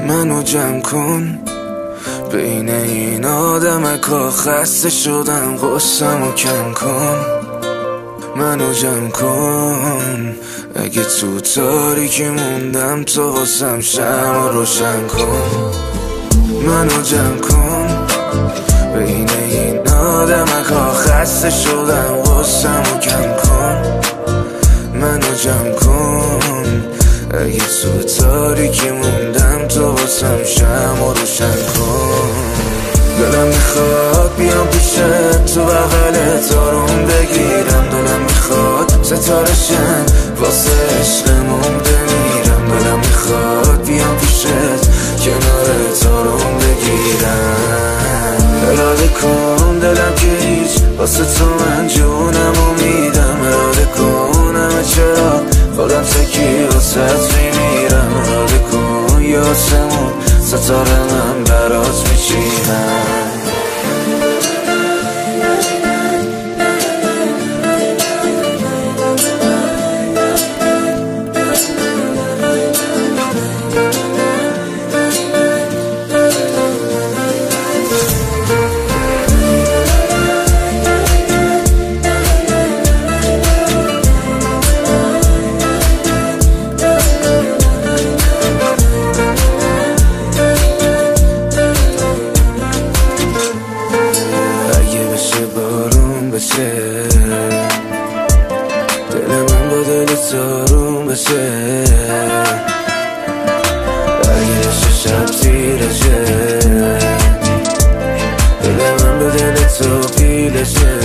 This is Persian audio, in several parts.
منو جمع کن بین این آدمکا، خسته شدم غصه‌مو کم کن. منو جمع کن اگه تو تاریکی موندم، تو واسم شمع روشن کن. منو جمع کن بین این آدمکا، خسته شدم غصه‌مو کم کن. منو جمع کن اگه تو تاریکی موندم، تو واسم شمع روشن کن. دلم میخواد بیام پیشت، تو بغلت آروم بگیرم. دلم میخواد ستاره شم واسه عشقمون بمیرم. دلم میخواد بیام پیشت، کنارت آروم بگیرم. اراده کن دلم که هیچ، واسه تو من جونمو میدم. اراده کن همه چرا خودم تکی واسه میمیرم. اراده کن یه آسمون ستاره من برات میچینم. دل من با دلت آروم بشه، اگه شب تیره شه. دل من با دلت آبیله شه.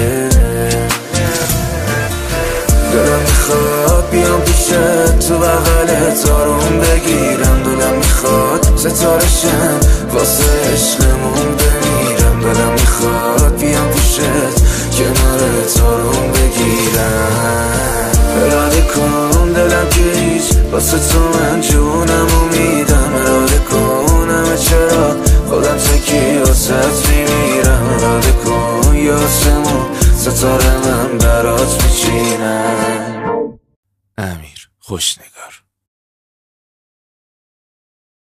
دلم میخواد بیام پیشت، تو بغلت آروم بگیرم. دلم میخواد ستاره شم واسه عشقمون بمیرم. دلم میخواد بیام پیشت، کنارت آروم بگیرم. اراده کن دلم که هیچ، واسه تو من جونمو میدم. اراده کن همه چرا خودم تکی واسه میمیرم. اراده کن یه آسمون ستاره من برات میچینم. امیر خوشنگ.